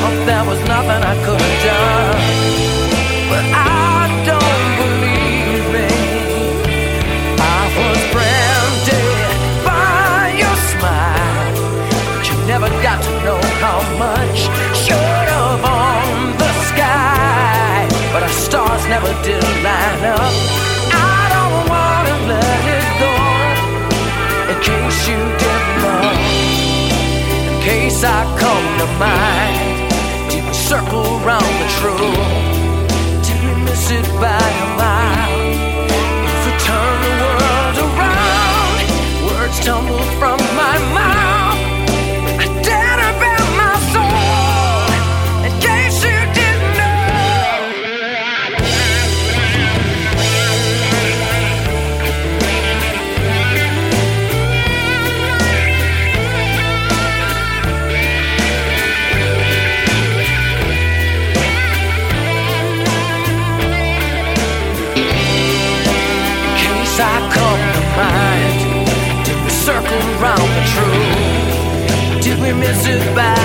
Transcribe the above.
there was nothing I could have done. But I don't believe me. I was branded by your smile, but you never got to know how much showed up on the sky. But our stars never did line up. I don't wanna let it go, in case you didn't know, in case I come to mind. Did we circle round the truth? Did we miss it by a mile? If we turn the world around, words tumble from my mouth. I dare to bare my soul, in case you didn't know. In case I come to mind, did we circle round the truth? Did we miss it by